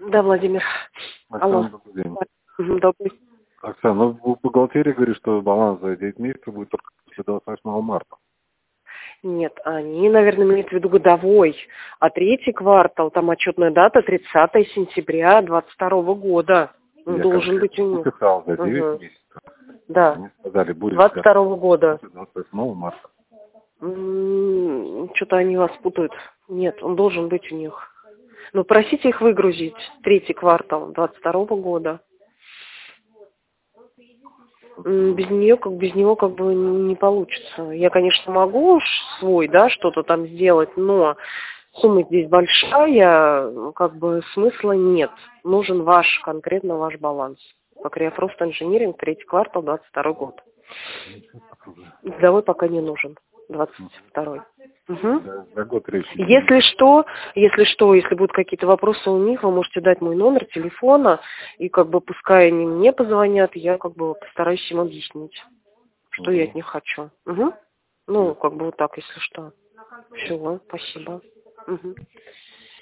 Да, Владимир. Алло. Оксана, добрый день. Добрый. Оксана, ну, в бухгалтерии говорит, что баланс за 9 месяцев будет только после 28 марта. Нет, они, наверное, имеют в виду годовой. А третий квартал, там отчетная дата 30 сентября 2022 года. Он Я должен быть у них. написал за 9 Угу. месяцев. Да. Они сказали, будет 22 года. после 28 марта. Что-то они вас путают. Нет, он должен быть у них. Ну, просите их выгрузить. Третий квартал 22 года. Без него как бы не получится. Я, конечно, могу свой, да, что-то там сделать, но сумма здесь большая, как бы смысла нет. Нужен конкретно ваш баланс. По Криофрост Инжиниринг, третий квартал, 22 год. Годовой пока не нужен, 22-й. Угу. За год речь. Если будут какие-то вопросы у них, вы можете дать мой номер телефона, и как бы пускай они мне позвонят, я как бы постараюсь им объяснить, что я от них хочу. Угу. Ну, как бы вот так, если что. Все, спасибо. Угу.